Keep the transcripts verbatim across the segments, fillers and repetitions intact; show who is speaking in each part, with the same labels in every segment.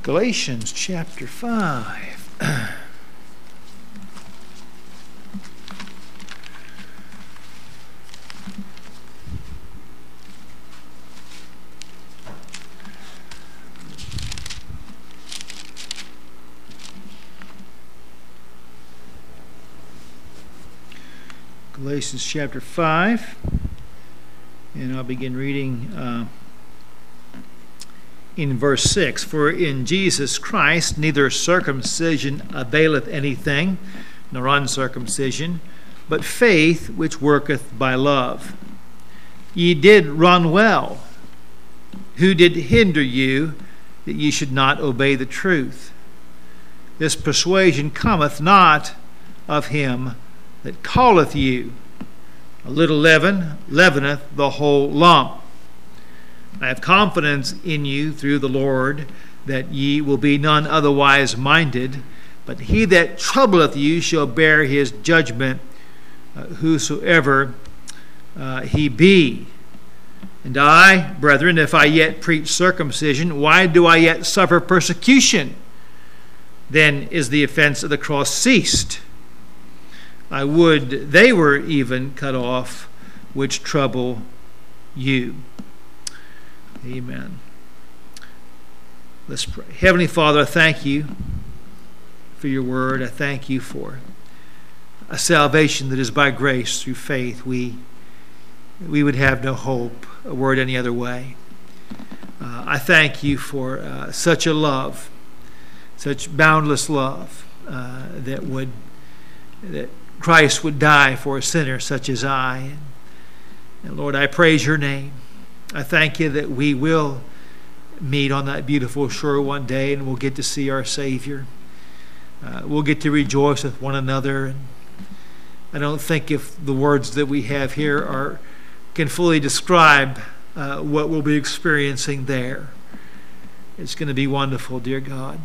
Speaker 1: Galatians chapter five. Galatians chapter five, and I'll begin reading uh, in verse six. For in Jesus Christ neither circumcision availeth anything, nor uncircumcision, but faith which worketh by love. Ye did run well. Who did hinder you that ye should not obey the truth? This persuasion cometh not of him that calleth you. A little leaven leaveneth the whole lump. I have confidence in you through the Lord that ye will be none otherwise minded, but he that troubleth you shall bear his judgment, uh, whosoever uh, he be. And I, brethren, if I yet preach circumcision, why do I yet suffer persecution? Then is the offense of the cross ceased. I would they were even cut off which trouble you. Amen. Let's pray. Heavenly Father, I thank you for your word. I thank you for a salvation that is by grace through faith. We we would have no hope, a word any other way. Uh, I thank you for uh, such a love, such boundless love uh, that would that Christ would die for a sinner such as I. And, and Lord, I praise your name. I thank you that we will meet on that beautiful shore one day and we'll get to see our Savior. Uh, we'll get to rejoice with one another. And I don't think if the words that we have here are can fully describe uh, what we'll be experiencing there. It's going to be wonderful, dear God.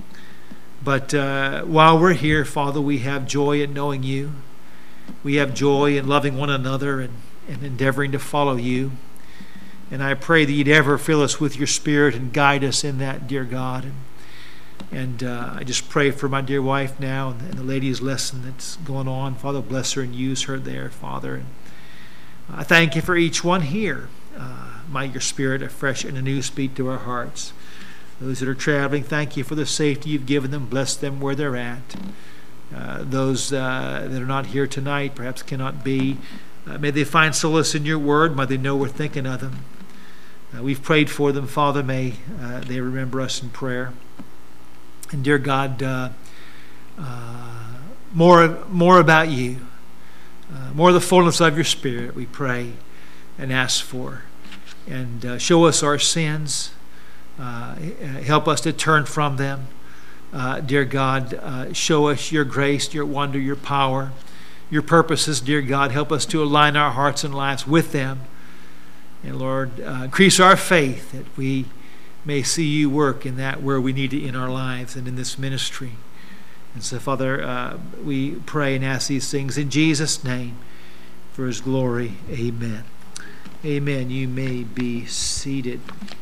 Speaker 1: But uh, while we're here, Father, we have joy in knowing you. We have joy in loving one another and, and endeavoring to follow you. And I pray that you'd ever fill us with your Spirit and guide us in that, dear God. And, and uh, I just pray for my dear wife now and, and the ladies' lesson that's going on. Father, bless her and use her there, Father. And I thank you for each one here. Uh, might your Spirit afresh and anew speak to our hearts. Those that are traveling, thank you for the safety you've given them. Bless them where they're at. Uh, those uh, that are not here tonight, perhaps cannot be, uh, may they find solace in your word. May they know we're thinking of them. Uh, we've prayed for them, Father. May uh, they remember us in prayer. And dear God, uh, uh, more, more about you, uh, more of the fullness of your Spirit, we pray and ask for. And uh, show us our sins. Uh, help us to turn from them. Uh, dear God, uh, show us your grace, your wonder, your power, your purposes, dear God. Help us to align our hearts and lives with them. And Lord, uh, increase our faith that we may see you work in that where we need to in our lives and in this ministry. And so, Father, uh, we pray and ask these things in Jesus' name for his glory. Amen. Amen. You may be seated.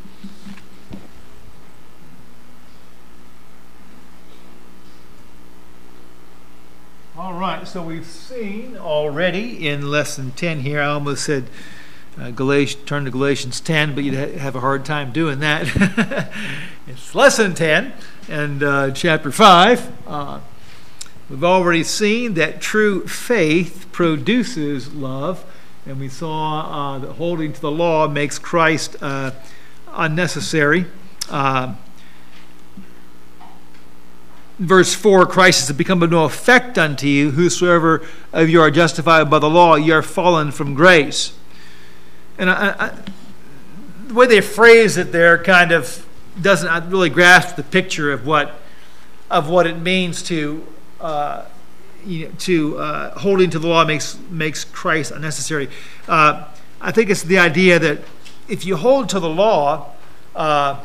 Speaker 1: All right, so we've seen already in lesson ten here, I almost said uh, Galatians, turn to Galatians ten, but you'd ha- have a hard time doing that. It's lesson ten and uh, chapter five. Uh, we've already seen that true faith produces love, and we saw uh, that holding to the law makes Christ uh, unnecessary. Uh, Verse four, Christ has become of no effect unto you. Whosoever of you are justified by the law, ye are fallen from grace. And I, I, the way they phrase it there kind of doesn't really grasp the picture of what of what it means to uh, you know, to uh, holding to the law makes makes Christ unnecessary. Uh, I think it's the idea that if you hold to the law, uh,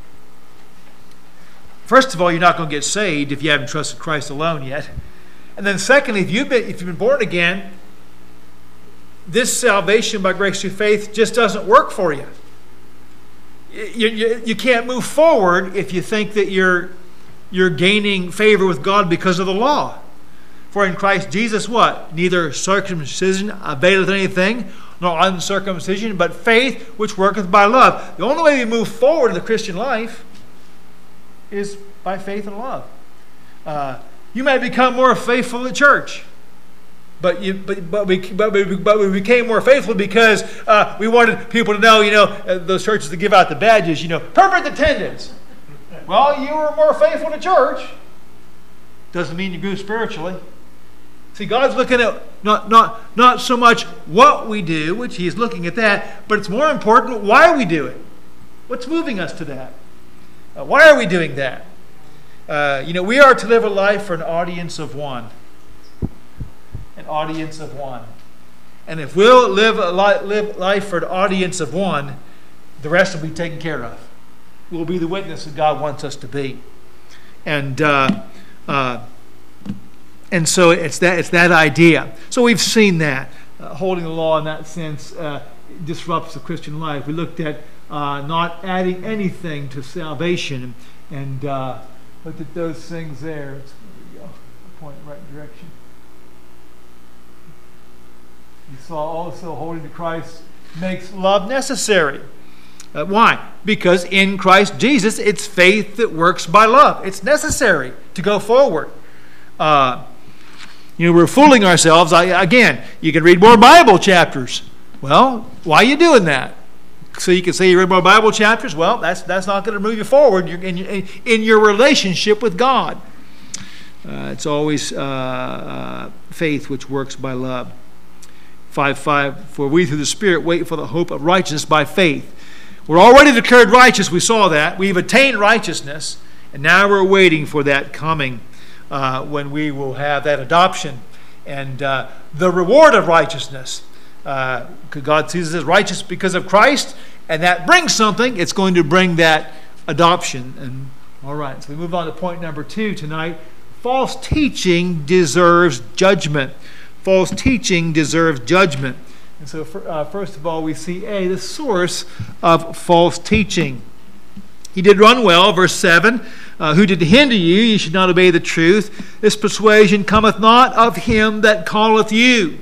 Speaker 1: first of all, you're not going to get saved if you haven't trusted Christ alone yet. And then secondly, if you've been, if you've been born again, this salvation by grace through faith just doesn't work for you. you, you, you can't move forward if you think that you're, you're gaining favor with God because of the law. For in Christ Jesus what? Neither circumcision availeth anything, nor uncircumcision, but faith which worketh by love. The only way we move forward in the Christian life is by faith and love. Uh, you may become more faithful at church, but you, but but we but we, but we became more faithful because uh, we wanted people to know, you know, uh, those churches that give out the badges, you know, perfect attendance. Well, you were more faithful to church. Doesn't mean you grew spiritually. See, God's looking at not, not, not so much what we do, which He's looking at that, but it's more important why we do it. What's moving us to that? Uh, why are we doing that? Uh, you know, we are to live a life for an audience of one. An audience of one. And if we'll live a li- live life for an audience of one, the rest will be taken care of. We'll be the witness that God wants us to be. And uh, uh, and so it's that it's that idea. So we've seen that uh, holding the law in that sense uh, disrupts the Christian life. We looked at uh, not adding anything to salvation, and uh, looked at those things there. There we go. Point in the right direction. You saw also holding to Christ makes love necessary. Uh, why? Because in Christ Jesus, it's faith that works by love. It's necessary to go forward. Uh, you know, we're fooling ourselves. I, again, you can read more Bible chapters. Well, why are you doing that? So you can say you read more Bible chapters? Well, that's that's not going to move you forward in, in, in your relationship with God. Uh, it's always uh, uh, faith which works by love. five five, for we through the Spirit wait for the hope of righteousness by faith. We're already declared righteous. We saw that. We've attained righteousness. And now we're waiting for that coming uh, when we will have that adoption and uh, the reward of righteousness. Uh, God sees us as righteous because of Christ, and that brings something. It's going to bring that adoption. And all right, so we move on to point number two tonight. False teaching deserves judgment. False teaching deserves judgment. And so, for, uh, first of all, we see A, the source of false teaching. He did run well, verse seven. Uh, who did hinder you? You should not obey the truth. This persuasion cometh not of him that calleth you.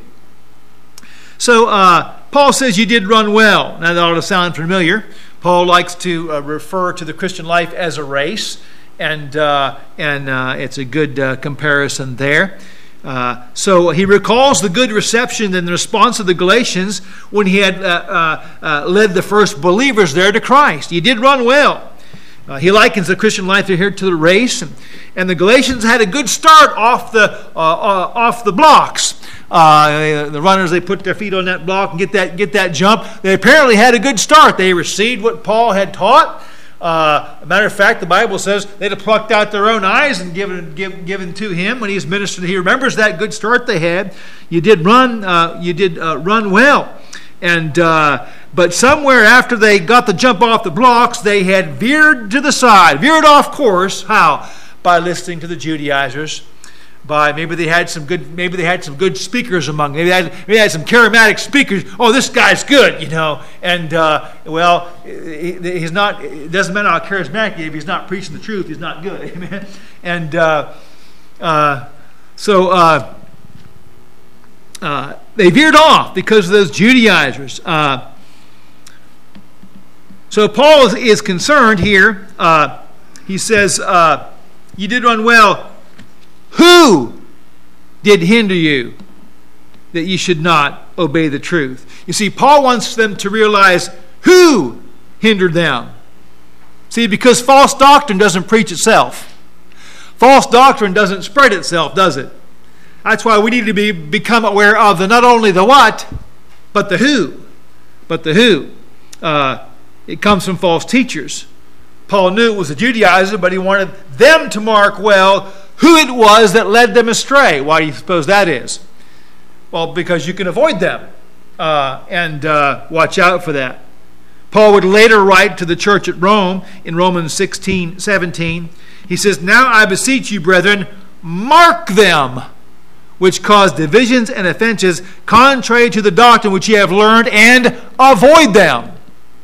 Speaker 1: So, uh, Paul says you did run well. Now, that ought to sound familiar. Paul likes to uh, refer to the Christian life as a race, and, uh, and uh, it's a good uh, comparison there. Uh, so he recalls the good reception and the response of the Galatians when he had uh, uh, uh, led the first believers there to Christ. You did run well. Uh, he likens the Christian life here to the race, and, and the Galatians had a good start off the uh, uh, off the blocks. Uh, the runners, they put their feet on that block and get that get that jump. They apparently had a good start. They received what Paul had taught. Uh, a matter of fact, the Bible says they'd have plucked out their own eyes and given give, given to him when he's ministered. He remembers that good start they had. You did run. Uh, you did uh, run well, and uh, but somewhere after they got the jump off the blocks, they had veered to the side, veered off course. How? By listening to the Judaizers. By maybe they had some good, maybe they had some good speakers among them. Maybe they had, maybe they had some charismatic speakers. Oh, this guy's good, you know. And uh, well, he, he's not. It doesn't matter how charismatic he is. If he's not preaching the truth, he's not good. Amen. And uh, uh, so uh, uh, they veered off because of those Judaizers. Uh, so Paul is, is concerned here. Uh, he says, uh, "You did run well. Who did hinder you that you should not obey the truth?" You see, Paul wants them to realize who hindered them. See, because false doctrine doesn't preach itself. False doctrine doesn't spread itself, does it? That's why we need to be become aware of the not only the what, but the who. But the who. Uh, it comes from false teachers. Paul knew it was a Judaizer, but he wanted them to mark well who it was that led them astray. Why do you suppose that is? Well, because you can avoid them uh, and uh, watch out for that. Paul would later write to the church at Rome in Romans sixteen seventeen. He says, "Now I beseech you, brethren, mark them which cause divisions and offenses contrary to the doctrine which ye have learned, and avoid them."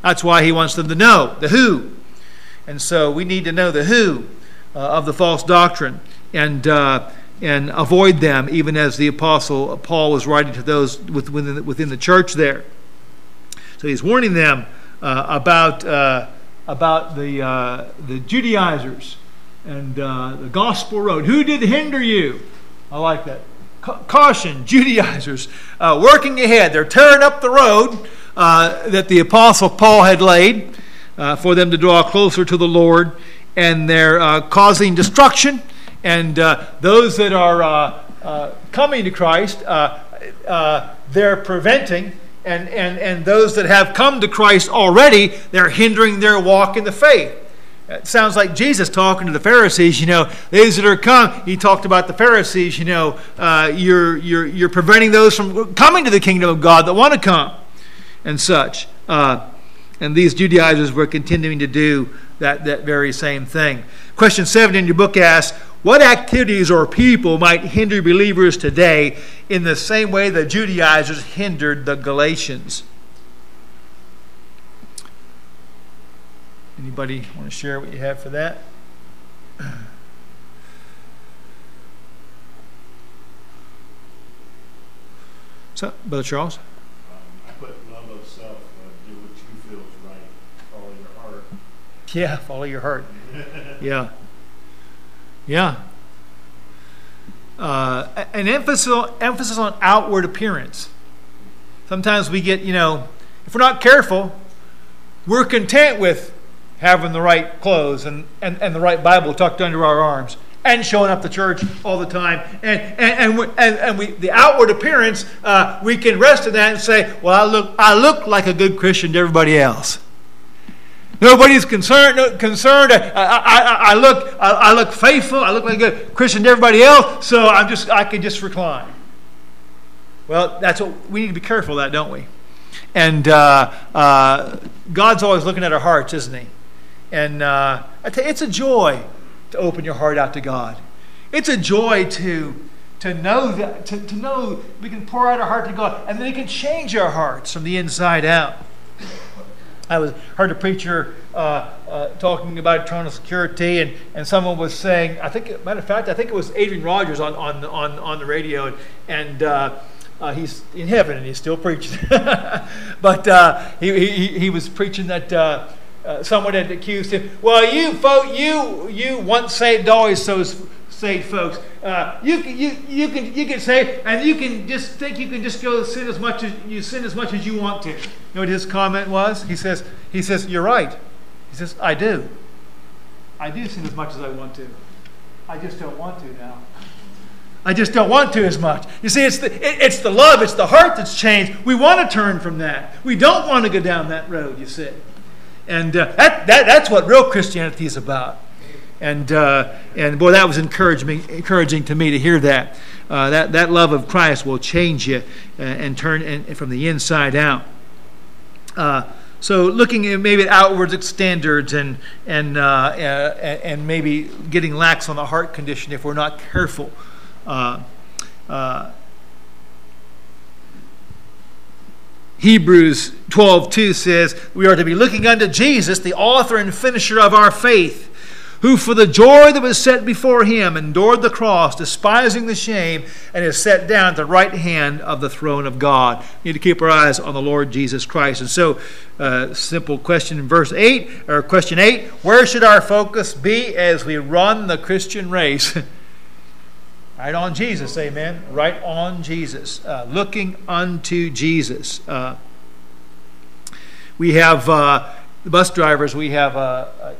Speaker 1: That's why he wants them to know the who. And so we need to know the who uh, of the false doctrine and uh, and avoid them, even as the Apostle Paul was writing to those within the, within the church there. So he's warning them uh, about uh, about the uh, the Judaizers and uh, the gospel road. Who did hinder you? I like that. Ca- caution, Judaizers uh, working ahead. They're tearing up the road uh, that the Apostle Paul had laid uh, for them to draw closer to the Lord, and they're uh, causing destruction. And uh, those that are uh, uh, coming to Christ, uh, uh, they're preventing. And, and, and those that have come to Christ already, they're hindering their walk in the faith. It sounds like Jesus talking to the Pharisees, you know, those that are come, he talked about the Pharisees, you know, uh, you're, you're, you're preventing those from coming to the kingdom of God that want to come and such. Uh, and these Judaizers were continuing to do that, that very same thing. Question seven in your book asks, what activities or people might hinder believers today in the same way the Judaizers hindered the Galatians? Anybody want to share what you have for that? So, Brother Charles?
Speaker 2: Um, I put love of self, uh, do what you feel is right, follow your heart.
Speaker 1: Yeah, follow your heart. Yeah. Yeah. Uh, an emphasis, emphasis on outward appearance. Sometimes we get, you know, if we're not careful, we're content with having the right clothes and, and, and the right Bible tucked under our arms and showing up to church all the time. And and and, we, and, and we the outward appearance, uh, we can rest in that and say, well, I look I look like a good Christian to everybody else. Nobody's concerned. No, concerned. I, I, I look. I, I look faithful. I look like a good Christian to everybody else. So I'm just. I can just recline. Well, that's what we need to be careful of that, don't we? And uh, uh, God's always looking at our hearts, isn't He? And uh, I tell you, it's a joy to open your heart out to God. It's a joy to to know that to, to know we can pour out our heart to God, and then He can change our hearts from the inside out. I was heard a preacher uh, uh, talking about eternal security, and, and someone was saying, I think, matter of fact, I think it was Adrian Rogers on on on, on the radio, and uh, uh, he's in heaven and he's still preaching. But uh, he, he he was preaching that uh, uh, someone had accused him. Well, you folk, you you once saved, always so saved folks. Uh, you you you can you can say, and you can just think you can just go sin as much as you sin as much as you want to. You know what his comment was? He says he says you're right. He says I do. I do sin as much as I want to. I just don't want to now. I just don't want to as much. You see, it's the it, it's the love, it's the heart that's changed. We want to turn from that. We don't want to go down that road. You see, and uh, that that that's what real Christianity is about. And uh, and boy, that was encouraging encouraging to me to hear that. Uh, that that love of Christ will change you uh, and turn and, from the inside out. Uh, so looking at maybe at outward standards and and uh, uh, and maybe getting lax on the heart condition if we're not careful. Uh, uh, Hebrews twelve two says we are to be looking unto Jesus, the author and finisher of our faith, who for the joy that was set before him endured the cross, despising the shame, and is set down at the right hand of the throne of God. We need to keep our eyes on the Lord Jesus Christ. And so, uh, simple question in verse eight, or question eight, where should our focus be as we run the Christian race? Right on Jesus, amen. Right on Jesus. Uh, looking unto Jesus. Uh, we have, uh, the bus drivers, we have a, a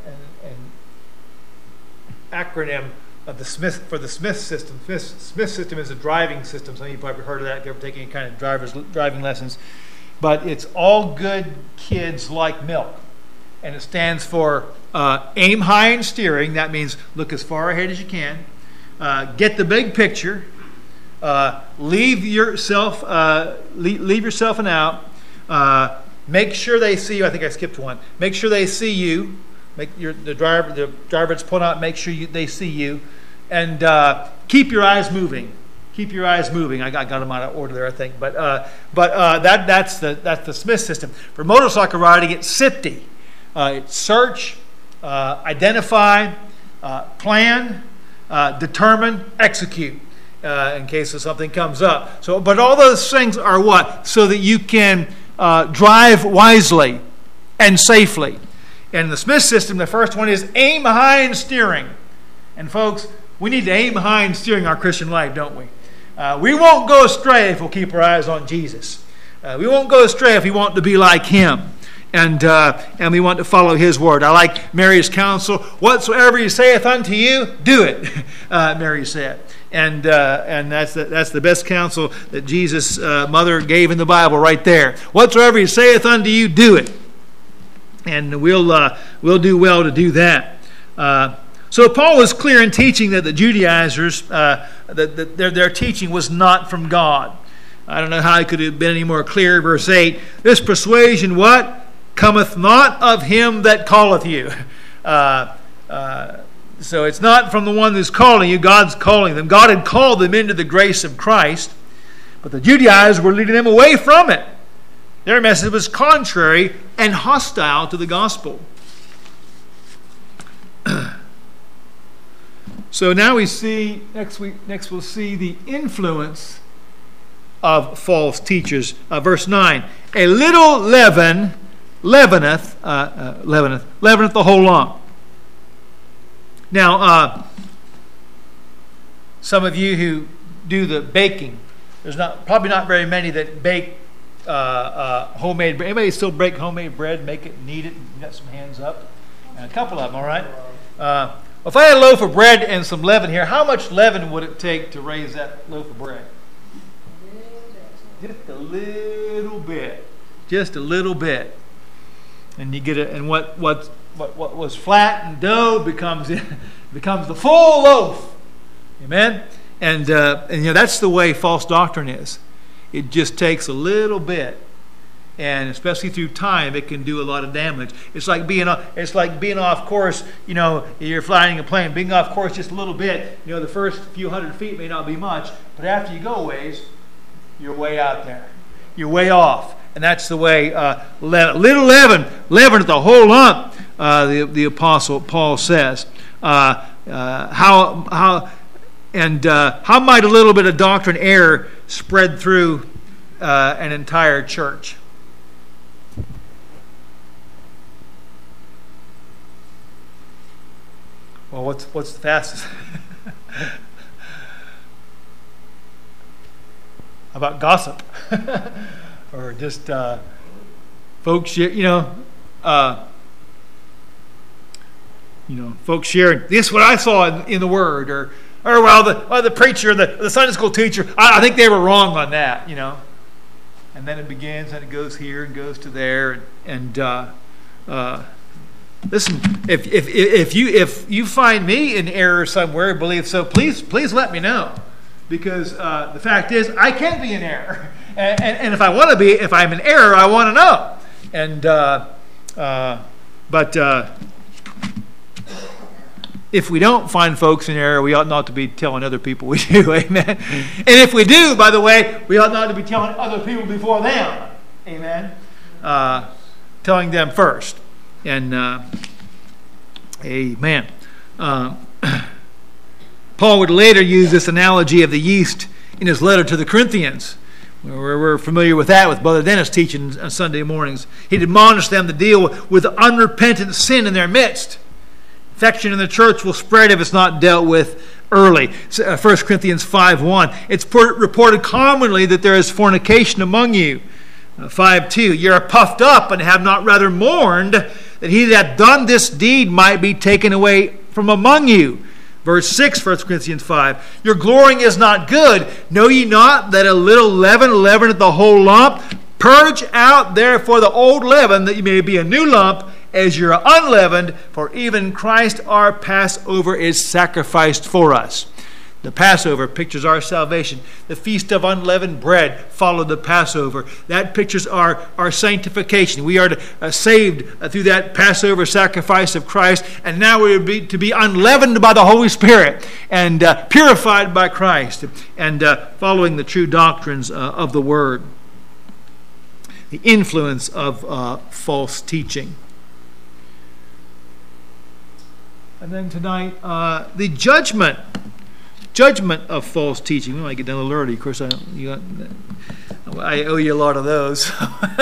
Speaker 1: acronym of the Smith for the Smith system. Smith, Smith system is a driving system. Some of you probably heard of that if you're ever taking any kind of driver's driving lessons. But it's all good kids like milk. And it stands for uh, aim high in steering. That means look as far ahead as you can. Uh, get the big picture. Uh, leave yourself uh, leave, leave yourself an out. Uh, make sure they see you. I think I skipped one. Make sure they see you. Make your the driver the driver that's pulling out. Make sure you, they see you, and uh, keep your eyes moving. keep your eyes moving. I got, got them out of order there, I think. But uh, but uh, that that's the that's the Smith system. For motorcycle riding, it's SIPTE. Uh, it's search, uh, identify, uh, plan, uh, determine, execute. Uh, in case of something comes up. So, but all those things are what? So that you can uh, drive wisely and safely. And in the Smith system, the first one is aim high in steering. And folks, we need to aim high in steering our Christian life, don't we? Uh, we won't go astray if we'll keep our eyes on Jesus. Uh, we won't go astray if we want to be like Him. And uh, and we want to follow His word. I like Mary's counsel. Whatsoever He saith unto you, do it, uh, Mary said. And uh, and that's the, that's the best counsel that Jesus' uh, mother gave in the Bible right there. Whatsoever He saith unto you, do it. And we'll uh, we'll do well to do that. Uh, so Paul was clear in teaching that the Judaizers, uh, that, that their, their teaching was not from God. I don't know how it could have been any more clear. Verse eight, this persuasion, what? Cometh not of him that calleth you. Uh, uh, so it's not from the one who's calling you. God's calling them. God had called them into the grace of Christ, but the Judaizers were leading them away from it. Their message was contrary and hostile to the gospel. So now we see, next week, next we'll see the influence of false teachers. Uh, verse nine, a little leaven leaveneth, uh, uh, leaveneth, leaveneth the whole lump. Now, uh, some of you who do the baking, there's not probably not very many that bake uh, uh, homemade bread. Anybody still bake homemade bread, make it, knead it? You got some hands up? And a couple of them, all right? Uh, if I had a loaf of bread and some leaven here, how much leaven would it take to raise that loaf of bread? Just a little bit. Just a little bit. And you get it, and what what what what was flat and dough becomes becomes the full loaf. Amen. And uh, and you know that's the way false doctrine is. It just takes a little bit, and especially through time, it can do a lot of damage. It's like being it's like being off course. You know, you're flying a plane, being off course just a little bit. You know, the first few hundred feet may not be much, but after you go a ways, you're way out there. You're way off. And that's the way, uh, le- little leaven, leaven the whole lump, uh, the, the Apostle Paul says. Uh, uh, how, how, and uh, how might a little bit of doctrine error spread through uh, an entire church? Well, what's, what's the fastest? How about gossip? Or just uh, folks, you know, uh, you know, folks sharing this is what I saw in, in the Word, or or well, the well, the preacher, the the Sunday school teacher, I, I think they were wrong on that, you know. And then it begins, and it goes here and goes to there, and, and uh, uh, listen, if if if you if you find me in error somewhere, believe so, please please let me know, because uh, the fact is I can be in error. And, and, and if I want to be, if I'm in error, I want to know. And uh, uh, but uh, if we don't find folks in error, we ought not to be telling other people we do. Amen. And if we do, by the way, we ought not to be telling other people before them. Amen. Uh, telling them first. And uh, amen. Uh, Paul would later use this analogy of the yeast in his letter to the Corinthians. We're familiar with that with Brother Dennis teaching on Sunday mornings. He'd admonish them to deal with unrepentant sin in their midst. Infection in the church will spread if it's not dealt with early. First Corinthians five one. It's reported commonly that there is fornication among you. five two. You are puffed up and have not rather mourned that he that hath done this deed might be taken away from among you. Verse six, First Corinthians five. Your glorying is not good. Know ye not that a little leaven leaveneth the whole lump? Purge out therefore the old leaven, that you may be a new lump, as you are unleavened. For even Christ our Passover is sacrificed for us. The Passover pictures our salvation. The Feast of Unleavened Bread followed the Passover. That pictures our, our sanctification. We are to, uh, saved uh, through that Passover sacrifice of Christ, and now we are be, to be unleavened by the Holy Spirit and uh, purified by Christ, and uh, following the true doctrines uh, of the Word. The influence of uh, false teaching. And then tonight, uh, the judgment. Judgment of false teaching. We might get done a little early. Of course, I, you got, I owe you a lot of those.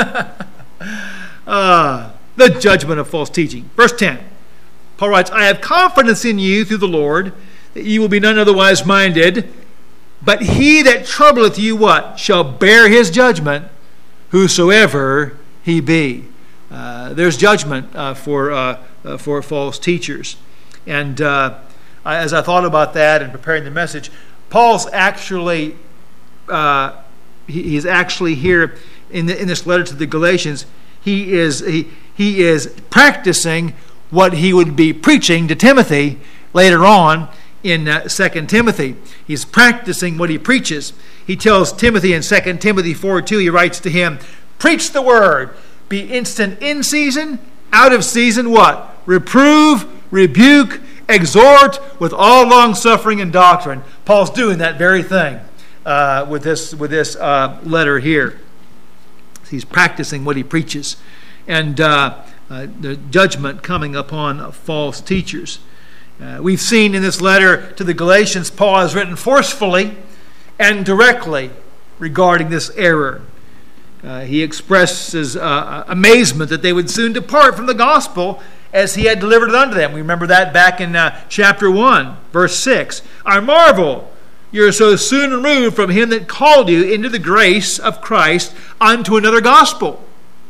Speaker 1: uh, the judgment of false teaching. Verse ten. Paul writes, I have confidence in you through the Lord, that ye will be none otherwise minded. But he that troubleth you, what? Shall bear his judgment, whosoever he be. Uh, there's judgment uh, for, uh, uh, for false teachers. And uh, as I thought about that and preparing the message, Paul's actually, uh, he, he's actually here in, the, in this letter to the Galatians, he is he, he is practicing what he would be preaching to Timothy later on in uh, Second Timothy. He's practicing what he preaches. He tells Timothy in Second Timothy four two, he writes to him, preach the word, be instant in season, out of season, what? Reprove, rebuke, exhort with all long suffering and doctrine. Paul's doing that very thing uh, with this with this uh, letter here. He's practicing what he preaches, and uh, uh, the judgment coming upon false teachers. Uh, we've seen in this letter to the Galatians, Paul has written forcefully and directly regarding this error. Uh, he expresses uh, amazement that they would soon depart from the gospel as he had delivered it unto them. We remember that back in uh, chapter one, verse six. I marvel, you are so soon removed from him that called you into the grace of Christ unto another gospel.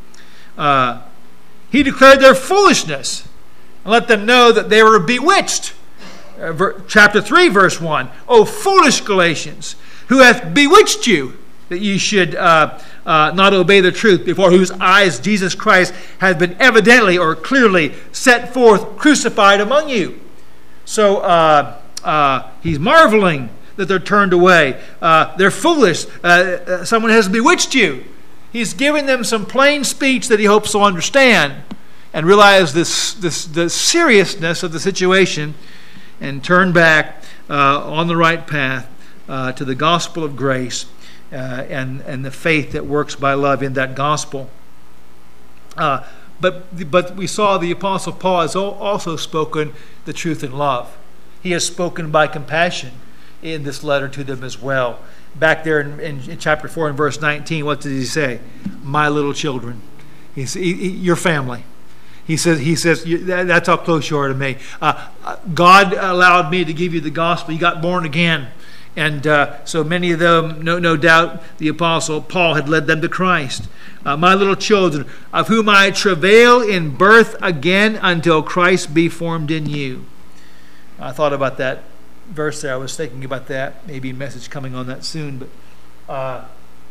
Speaker 1: Uh, he declared their foolishness and let them know that they were bewitched. Uh, ver- chapter three, verse one. O foolish Galatians, who hath bewitched you, that ye should uh, uh, not obey the truth, before whose eyes Jesus Christ has been evidently or clearly set forth, crucified among you. So uh, uh, he's marveling that they're turned away. Uh, they're foolish. Uh, uh, someone has bewitched you. He's giving them some plain speech that he hopes they'll understand and realize this, this the seriousness of the situation and turn back uh, on the right path uh, to the gospel of grace. Uh, and and the faith that works by love in that gospel. Uh, but but we saw the Apostle Paul has also spoken the truth in love. He has spoken by compassion in this letter to them as well. Back there in, in, in chapter four and verse nineteen, what does he say? My little children. He's he, he, your family. He says, he says that's how close you are to me. Uh, God allowed me to give you the gospel. You got born again. And uh, so many of them, no, no doubt, the Apostle Paul had led them to Christ. Uh, my little children, of whom I travail in birth again until Christ be formed in you. I thought about that verse there. I was thinking about that. Maybe a message coming on that soon. But, uh,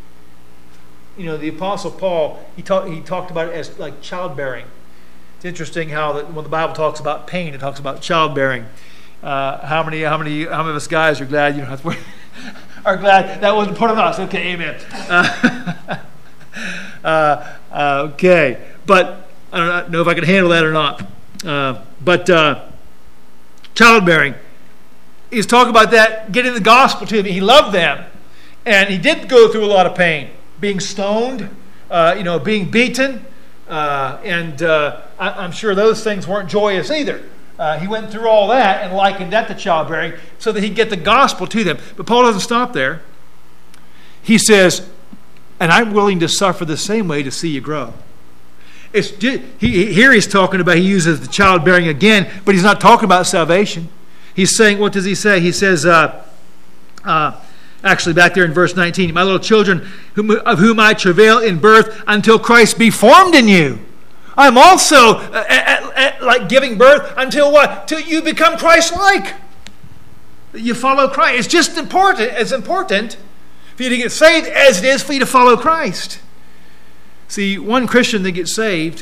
Speaker 1: you know, the Apostle Paul, he, talk, he talked about it as like childbearing. It's interesting how that when the Bible talks about pain, it talks about childbearing. Uh, how many, how many, how many of us guys are glad you don't have to worry, are glad that wasn't part of us? Okay, amen. Uh, uh, uh, okay, but I don't know if I can handle that or not. Uh, but uh, childbearing, he's talking about that, getting the gospel to them. He loved them, and he did go through a lot of pain, being stoned, uh, you know, being beaten, uh, and uh, I, I'm sure those things weren't joyous either. Uh, he went through all that and likened that to childbearing so that he'd get the gospel to them. But Paul doesn't stop there. He says, and I'm willing to suffer the same way to see you grow. It's he, here he's talking about, he uses the childbearing again, but he's not talking about salvation. He's saying, what does he say? He says, uh, uh, actually back there in verse nineteen, my little children, whom, of whom I travail in birth until Christ be formed in you. I'm also uh, at, at, like giving birth until what? Till you become Christ-like. You follow Christ. It's just important. It's important for you to get saved as it is for you to follow Christ. See, one Christian that gets saved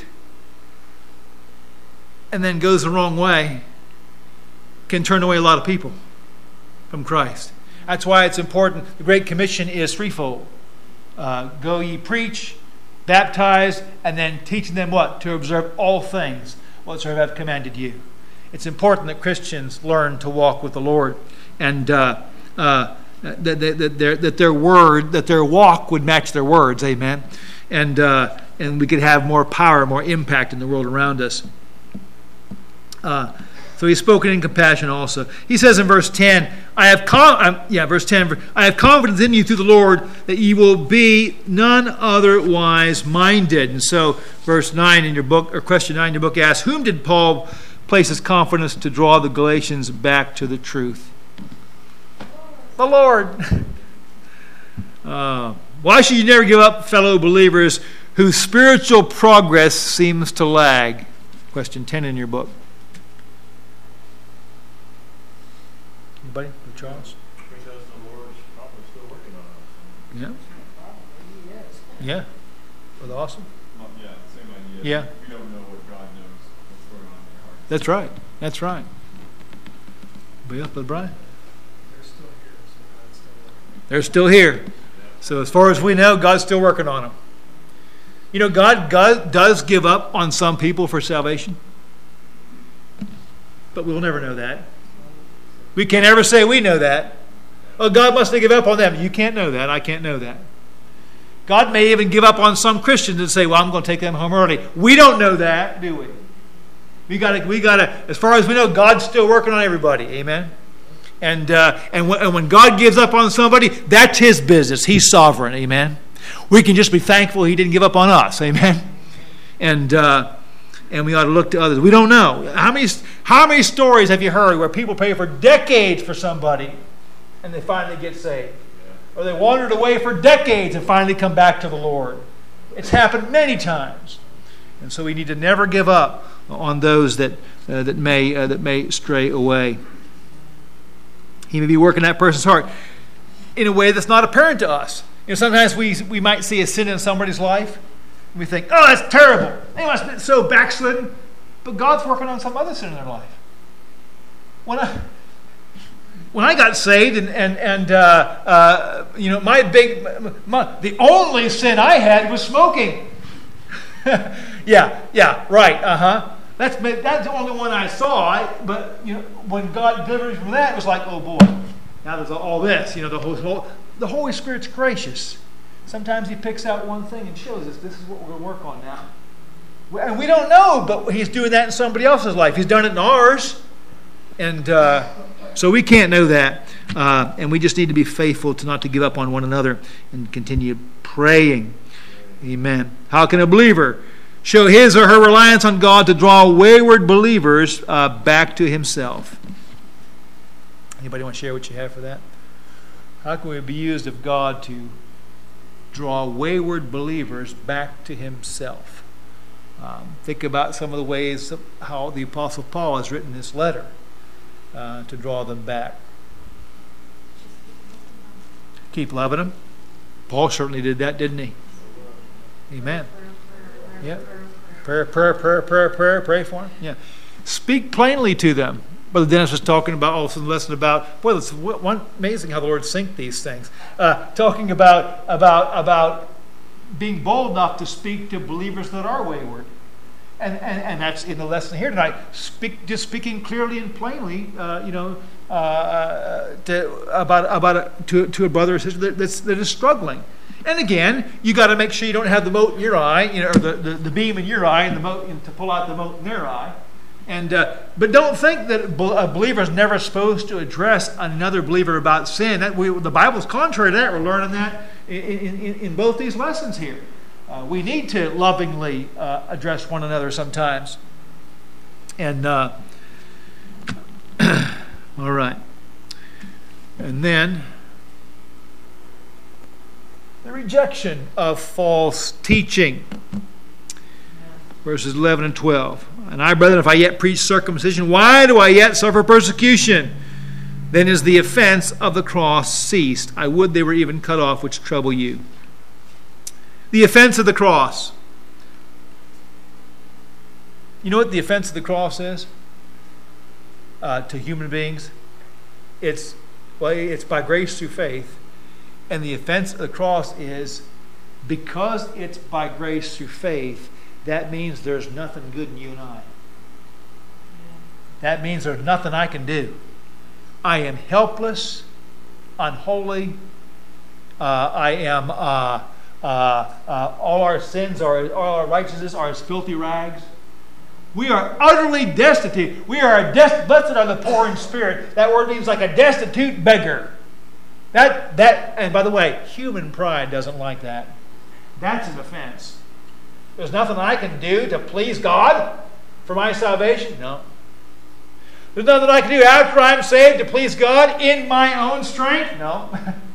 Speaker 1: and then goes the wrong way can turn away a lot of people. from Christ. That's why it's important. The Great Commission is threefold. Uh, go ye preach, baptize, and then teaching them what? To observe all things whatsoever I have commanded you. It's important that Christians learn to walk with the Lord, and uh, uh, that, that, that, their, that their word, that their walk would match their words. Amen. And uh, and we could have more power, more impact in the world around us. Uh, So he's spoken in compassion also. He says in verse ten, I have com- um, yeah, verse ten, I have confidence in you through the Lord that ye will be none otherwise minded. And so verse nine in your book, or question nine in your book asks, whom did Paul place his confidence to draw the Galatians back to the truth? The Lord. uh, why should you never give up, fellow believers, whose spiritual progress seems to lag? Question ten in your book. Anybody? Charles?
Speaker 2: Because the Lord's probably still working on us.
Speaker 1: Yeah. Yeah. Was that awesome?
Speaker 3: Well, yeah, same idea.
Speaker 1: Yeah.
Speaker 3: We don't know what God knows what's going on in their heart.
Speaker 1: That's right. That's right. But yeah, Brother Brian? They're still here. So as far as we know, God's still working on them. You know, God, God does give up on some people for salvation. But we'll never know that. We can't ever say we know that. Oh, God must have given up on them. You can't know that. I can't know that. God may even give up on some Christians and say, well, I'm going to take them home early. We don't know that, do we? We got to, we got to, as far as we know, God's still working on everybody. Amen? And, uh, and, w- and when God gives up on somebody, that's His business. He's sovereign. Amen? We can just be thankful He didn't give up on us. Amen? And, uh, and we ought to look to others. We don't know. How many, how many stories have you heard where people pray for decades for somebody and they finally get saved? Or they wandered away for decades and finally come back to the Lord. It's happened many times. And so we need to never give up on those that uh, that may uh, that may stray away. He may be working that person's heart in a way that's not apparent to us. You know, sometimes we we might see a sin in somebody's life, and we think, "Oh, that's terrible. They must have been so backslidden." But God's working on some other sin in their life. When I when I got saved, and and and uh, uh, you know, my big my, the only sin I had was smoking. yeah, yeah, right, uh huh. That's that's the only one I saw. I, but you know, when God delivered me from that, it was like, oh boy, now there's all this. You know, the whole the Holy Spirit's gracious. Sometimes He picks out one thing and shows us this is what we're going to work on now. And we don't know, but He's doing that in somebody else's life. He's done it in ours, and uh, so we can't know that. Uh, and we just need to be faithful to not to give up on one another and continue praying. Amen. How can a believer show his or her reliance on God to draw wayward believers uh, back to Himself? Anybody want to share what you have for that? How can we be used of God to draw wayward believers back to Himself? Um, think about some of the ways of how the Apostle Paul has written this letter uh, to draw them back. Keep loving them. Paul certainly did that, didn't he? Amen. Yeah. Prayer, prayer, prayer, prayer, prayer, pray for them. Yeah. Speak plainly to them. Brother Dennis was talking about also the lesson about, boy, it's one amazing how the Lord synced these things. Uh, talking about about about being bold enough to speak to believers that are wayward. And and, and that's in the lesson here tonight. Speak just speaking clearly and plainly, uh, you know, uh, to, about about a, to to a brother or sister that, that's, that is struggling. And again, you got to make sure you don't have the mote in your eye, you know, or the, the, the beam in your eye, and the mote and to pull out the mote in their eye. And uh, but don't think that a believer is never supposed to address another believer about sin. That we, the Bible's contrary to that. We're learning that in, in, in both these lessons here. Uh, we need to lovingly uh, address one another sometimes. And uh, all right, and then the rejection of false teaching. Verses eleven and twelve. And I, brethren, if I yet preach circumcision, why do I yet suffer persecution? Then is the offense of the cross ceased. I would they were even cut off, which trouble you. The offense of the cross. You know what the offense of the cross is uh, to human beings? It's Well, it's by grace through faith. And the offense of the cross is, because it's by grace through faith, that means there's nothing good in you and I. That means there's nothing I can do. I am helpless, unholy. Uh, I am, uh, uh, uh, all our sins, are, all our righteousness are as filthy rags. We are utterly destitute. We are a des- blessed are the poor in spirit. That word means like a destitute beggar. That, that, and by the way, human pride doesn't like that. That's an offense. There's nothing I can do to please God for my salvation? No. There's nothing I can do after I'm saved to please God in my own strength? No.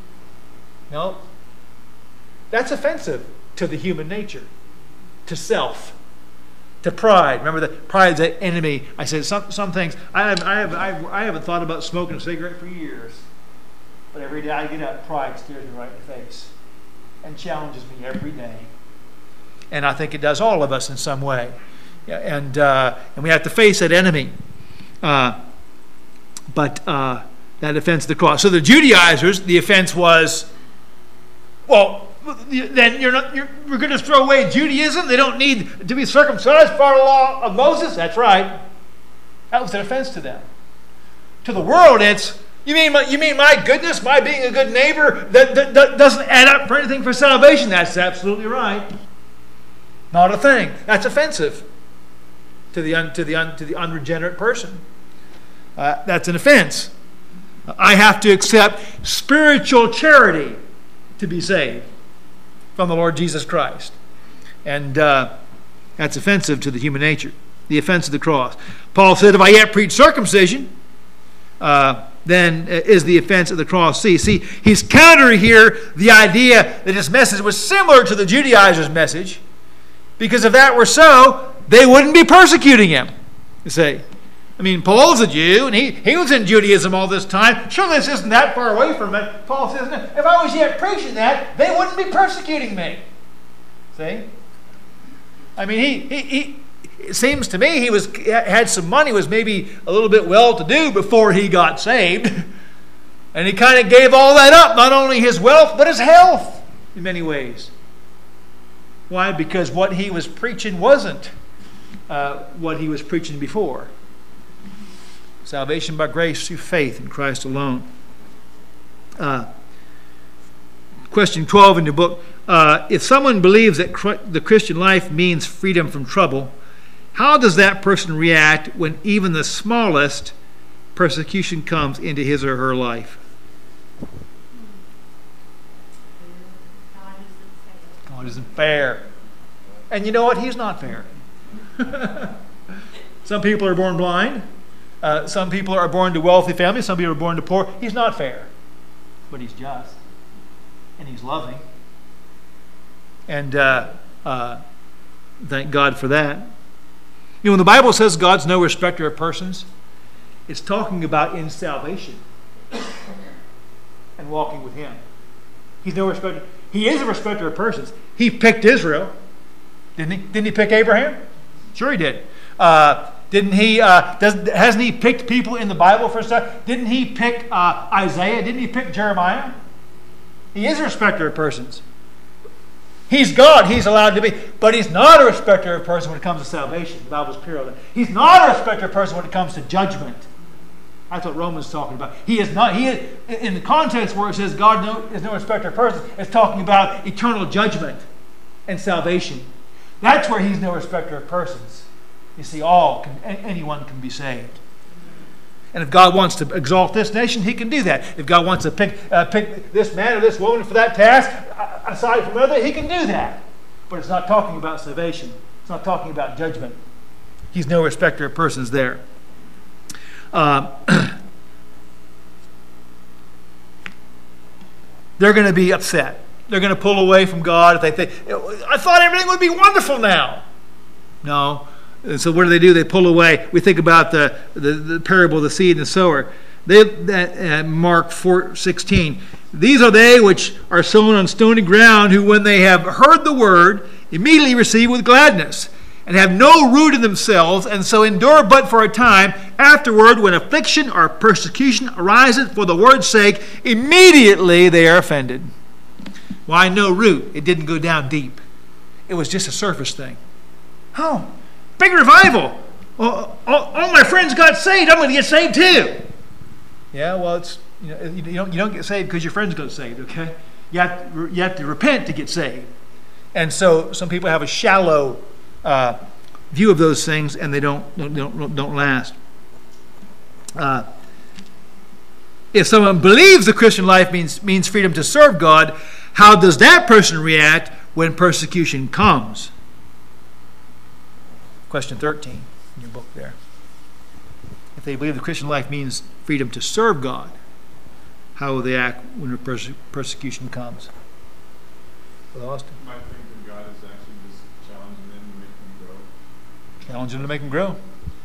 Speaker 1: No. That's offensive to the human nature, to self, to pride. Remember that pride's an enemy. I said some some things. I have, I have, I have, I haven't thought about smoking a cigarette for years, but every day I get up, pride stares me right in the face and challenges me every day. And I think it does all of us in some way. Yeah, and uh, and we have to face that enemy. Uh, but uh, that offense of the cross. So the Judaizers, the offense was, well, then you're not you're, you're going to throw away Judaism. They don't need to be circumcised for the law of Moses. That's right. That was an offense to them. To the world, it's you mean you mean my goodness, my being a good neighbor that, that, that doesn't add up for anything for salvation. That's absolutely right. Not a thing. That's offensive to the un, to the un, to the unregenerate person. Uh, that's an offense. I have to accept spiritual charity to be saved from the Lord Jesus Christ. And uh, that's offensive to the human nature, the offense of the cross. Paul said, if I yet preach circumcision, uh, then is the offense of the cross. See, see, he's countering here the idea that his message was similar to the Judaizers' message, because if that were so, they wouldn't be persecuting him. You say, I mean, Paul's a Jew, and he, he was in Judaism all this time. Sure, this isn't that far away from it. Paul says, if I was yet preaching that, they wouldn't be persecuting me. See? I mean, he, he, he it seems to me he was had some money, was maybe a little bit well-to-do before he got saved. And he kind of gave all that up, not only his wealth, but his health in many ways. Why? Because what he was preaching wasn't uh, what he was preaching before. Salvation by grace through faith in Christ alone. Uh, question twelve in your book. Uh, if someone believes that the Christian life means freedom from trouble, how does that person react when even the smallest persecution comes into his or her life? God isn't fair. And you know what? He's not fair. Some people are born blind. Uh, some people are born to wealthy families. Some people are born to poor. He's not fair. But he's just. And he's loving. And uh, uh, thank God for that. You know, when the Bible says God's no respecter of persons, it's talking about in salvation and walking with him. He's no respecter. He is a respecter of persons. He picked Israel. Didn't he? Didn't he pick Abraham? Sure he did. Uh, didn't he? Uh, does, hasn't he picked people in the Bible for stuff? Didn't he pick uh, Isaiah? Didn't he pick Jeremiah? He is a respecter of persons. He's God. He's allowed to be. But he's not a respecter of persons when it comes to salvation. The Bible's clear on that. He's not a respecter of persons when it comes to judgment. That's what Romans is talking about. He is not. He is, in the context where it says God no, is no respecter of persons, it's talking about eternal judgment and salvation. That's where he's no respecter of persons. You see, all can, anyone can be saved. And if God wants to exalt this nation, he can do that. If God wants to pick uh, pick this man or this woman for that task, aside from another, he can do that. But it's not talking about salvation. It's not talking about judgment. He's no respecter of persons there. Uh, they're going to be upset. They're going to pull away from God if they think, I thought everything would be wonderful now. No. And so what do they do? They pull away. We think about the, the, the parable of the seed and the sower. They, that, uh, Mark four sixteen. These are they which are sown on stony ground, who when they have heard the word, immediately receive with gladness, and have no root in themselves, and so endure but for a time. Afterward, when affliction or persecution arises for the word's sake, immediately they are offended. Why no root? It didn't go down deep. It was just a surface thing. Oh, big revival. Well, all, all my friends got saved. I'm going to get saved too. Yeah, well, it's you know you don't you don't get saved because your friends got saved. Okay, you have to, you have to repent to get saved. And so some people have a shallow uh, view of those things, and they don't don't don't, don't last. Uh, if someone believes the Christian life means means freedom to serve God, how does that person react when persecution comes? Question thirteen in your book there. If they believe the Christian life means freedom to serve God, how will they act when perse- persecution comes? Well, Austin?
Speaker 3: You might think that God is actually just challenging them to make them grow.
Speaker 1: Challenging them to make them grow.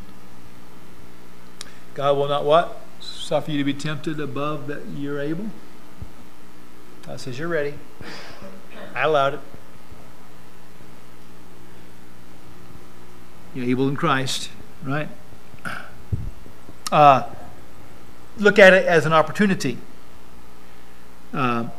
Speaker 1: God will not what? Suffer you to be tempted above that you're able. God says, you're ready. I allowed it. You're able in Christ, right? Uh, look at it as an opportunity. Uh,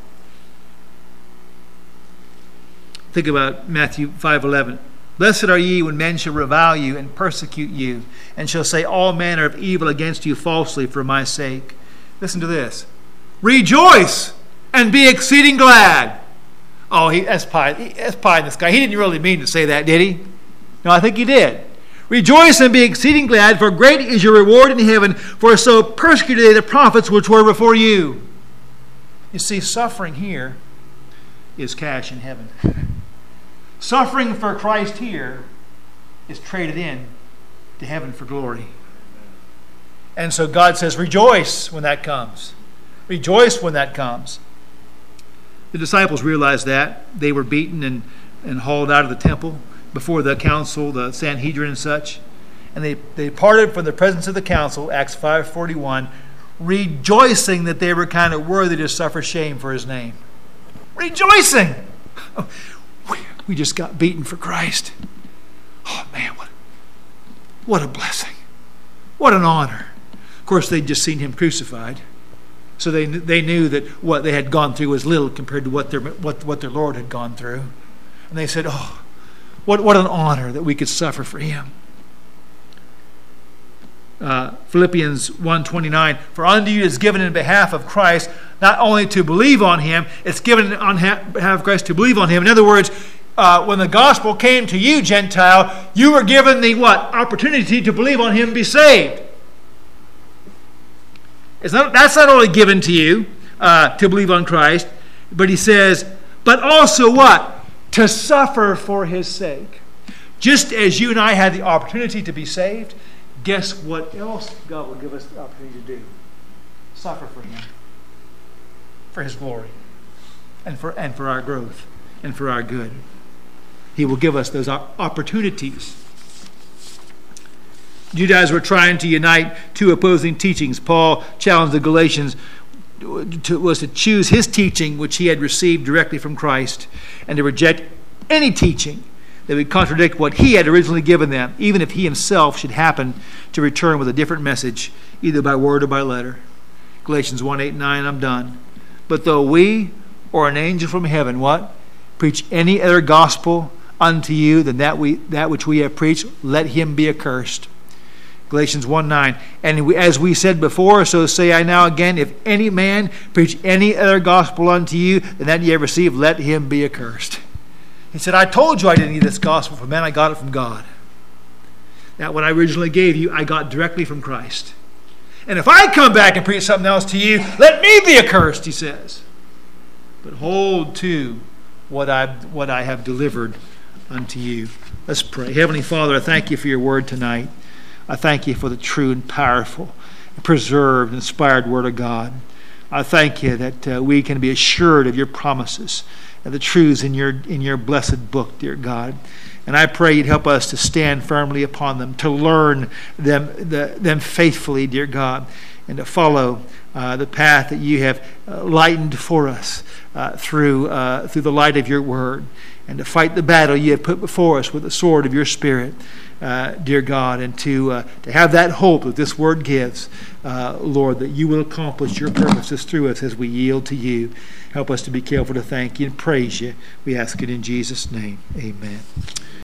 Speaker 1: think about Matthew five eleven. Blessed are ye when men shall revile you and persecute you, and shall say all manner of evil against you falsely for my sake. Listen to this. Rejoice and be exceeding glad. Oh, he, that's pie. That's pie in the sky. He didn't really mean to say that, did he? No, I think he did. Rejoice and be exceeding glad, for great is your reward in heaven, for so persecuted they the prophets which were before you. You see, suffering here is cash in heaven. Suffering for Christ here is traded in to heaven for glory. And so God says, rejoice when that comes. Rejoice when that comes. The disciples realized that. They were beaten and, and hauled out of the temple before the council, the Sanhedrin and such. And they, they parted from the presence of the council, Acts five forty-one, rejoicing that they were kind of worthy to suffer shame for his name. Rejoicing! Oh, we, we just got beaten for Christ. Oh man, what, what a blessing. What an honor. Of course, they'd just seen him crucified. So they they knew that what they had gone through was little compared to what their what, what their Lord had gone through. And they said, oh, What what an honor that we could suffer for him. Uh, Philippians one twenty-nine, for unto you is given in behalf of Christ, not only to believe on him, it's given on behalf of Christ to believe on him. In other words, uh, when the gospel came to you, Gentile, you were given the what? Opportunity to believe on him and be saved. It's not, that's not only given to you uh, to believe on Christ, but he says, but also what? To suffer for his sake. Just as you and I had the opportunity to be saved, guess what else God will give us the opportunity to do? Suffer for him. For his glory. And for, and for our growth. And for our good. He will give us those opportunities. Judaizers were trying to unite two opposing teachings. Paul challenged the Galatians to, was to choose his teaching, which he had received directly from Christ, and to reject any teaching that would contradict what he had originally given them, even if he himself should happen to return with a different message, either by word or by letter. Galatians one, eight, and nine, I'm done. But though we or an angel from heaven, what? Preach any other gospel unto you than that we that which we have preached, let him be accursed. Galatians one nine, and we, as we said before, so say I now again, if any man preach any other gospel unto you than that ye have received, let him be accursed. He said, I told you I didn't need this gospel from men, I got it from God. That what I originally gave you, I got directly from Christ. And if I come back and preach something else to you, let me be accursed, he says. But hold to what I what I have delivered unto you. Let's pray. Heavenly Father, I thank you for your word tonight. I thank you for the true and powerful, and preserved, inspired word of God. I thank you that uh, we can be assured of your promises and the truths in your in your blessed book, dear God. And I pray you'd help us to stand firmly upon them, to learn them the, them faithfully, dear God, and to follow uh, the path that you have uh, lightened for us uh, through uh, through the light of your word, and to fight the battle you have put before us with the sword of your Spirit, uh, dear God, and to uh, to have that hope that this word gives, uh, Lord, that you will accomplish your purposes through us as we yield to you. Help us to be careful to thank you and praise you. We ask it in Jesus' name. Amen.